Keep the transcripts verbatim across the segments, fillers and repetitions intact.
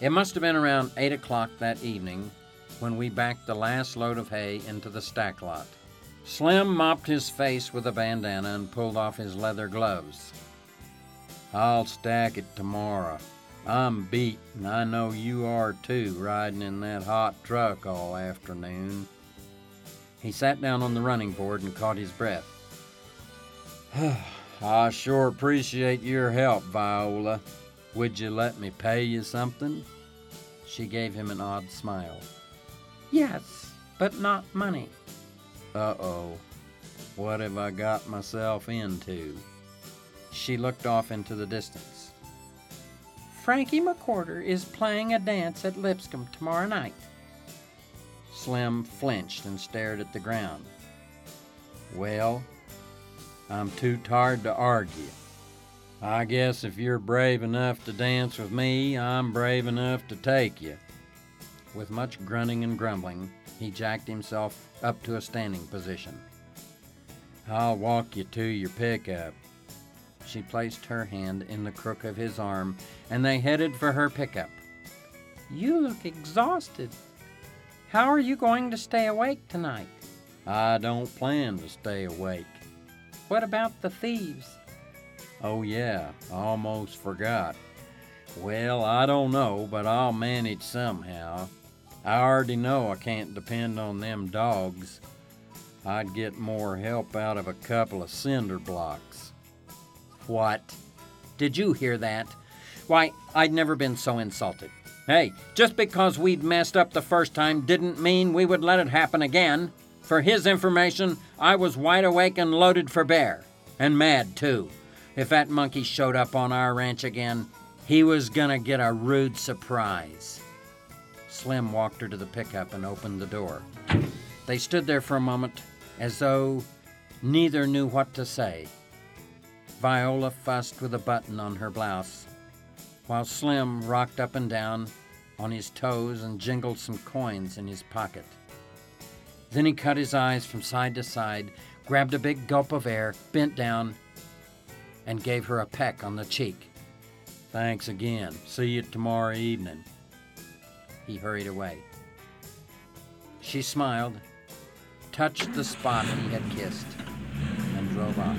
It must have been around eight o'clock that evening when we backed the last load of hay into the stack lot. Slim mopped his face with a bandana and pulled off his leather gloves. "I'll stack it tomorrow. I'm beat, and I know you are too, riding in that hot truck all afternoon." He sat down on the running board and caught his breath. "I sure appreciate your help, Viola. Would you let me pay you something?" She gave him an odd smile. "Yes, but not money." "Uh-oh. What have I got myself into?" She looked off into the distance. "Frankie McWhorter is playing a dance at Lipscomb tomorrow night." Slim flinched and stared at the ground. "Well, I'm too tired to argue. I guess if you're brave enough to dance with me, I'm brave enough to take you." With much grunting and grumbling, he jacked himself up to a standing position. "I'll walk you to your pickup." She placed her hand in the crook of his arm, and they headed for her pickup. "You look exhausted. How are you going to stay awake tonight?" "I don't plan to stay awake." "What about the thieves?" "Oh yeah, I almost forgot. Well, I don't know, but I'll manage somehow. I already know I can't depend on them dogs. I'd get more help out of a couple of cinder blocks." "What? Did you hear that? Why, I'd never been so insulted. Hey, just because we'd messed up the first time didn't mean we would let it happen again. For his information, I was wide awake and loaded for bear. And mad, too. If that monkey showed up on our ranch again, he was gonna get a rude surprise." Slim walked her to the pickup and opened the door. They stood there for a moment, as though neither knew what to say. Viola fussed with a button on her blouse, while Slim rocked up and down on his toes and jingled some coins in his pocket. Then he cut his eyes from side to side, grabbed a big gulp of air, bent down, and gave her a peck on the cheek. "Thanks again. See you tomorrow evening." He hurried away. She smiled, touched the spot he had kissed, and drove off.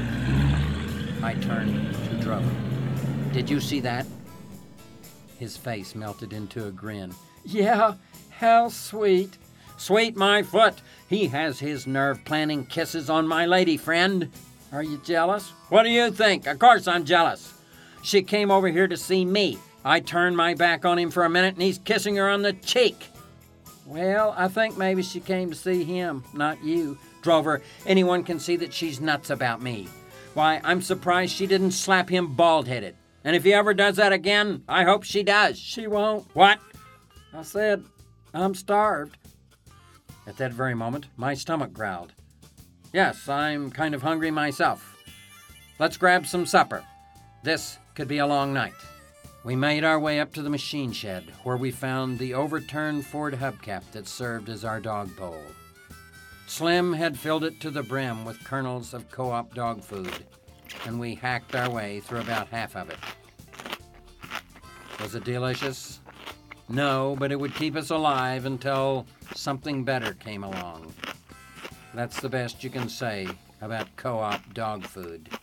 I turned to Drover. "Did you see that?" His face melted into a grin. "Yeah, how sweet." "Sweet my foot! He has his nerve planting kisses on my lady friend." "Are you jealous?" "What do you think? Of course I'm jealous. She came over here to see me. I turned my back on him for a minute, and he's kissing her on the cheek." "Well, I think maybe she came to see him, not you." "Drover, anyone can see that she's nuts about me. Why, I'm surprised she didn't slap him bald-headed. And if he ever does that again, I hope she does." "She won't." "What?" "I said, I'm starved." At that very moment, my stomach growled. "Yes, I'm kind of hungry myself. Let's grab some supper. This could be a long night." We made our way up to the machine shed, where we found the overturned Ford hubcap that served as our dog bowl. Slim had filled it to the brim with kernels of Co-op dog food, and we hacked our way through about half of it. Was it delicious? No, but it would keep us alive until something better came along. That's the best you can say about Co-op dog food.